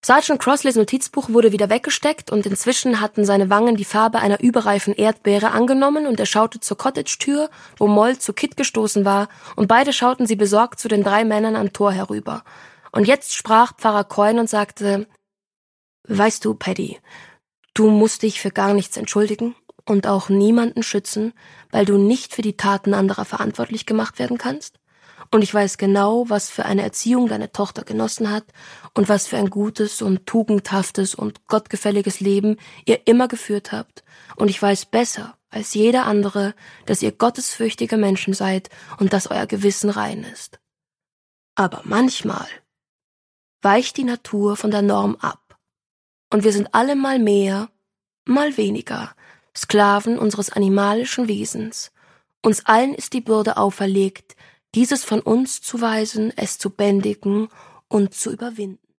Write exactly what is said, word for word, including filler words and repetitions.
Sergeant Crossleys Notizbuch wurde wieder weggesteckt und inzwischen hatten seine Wangen die Farbe einer überreifen Erdbeere angenommen und er schaute zur Cottage-Tür, wo Moll zu Kit gestoßen war, und beide schauten sie besorgt zu den drei Männern am Tor herüber. Und jetzt sprach Pfarrer Coyne und sagte: »Weißt du, Paddy, du musst dich für gar nichts entschuldigen und auch niemanden schützen, weil du nicht für die Taten anderer verantwortlich gemacht werden kannst. Und ich weiß genau, was für eine Erziehung deine Tochter genossen hat und was für ein gutes und tugendhaftes und gottgefälliges Leben ihr immer geführt habt. Und ich weiß besser als jeder andere, dass ihr gottesfürchtige Menschen seid und dass euer Gewissen rein ist. Aber manchmal weicht die Natur von der Norm ab. Und wir sind alle mal mehr, mal weniger Sklaven unseres animalischen Wesens. Uns allen ist die Bürde auferlegt, dieses von uns zu weisen, es zu bändigen und zu überwinden.«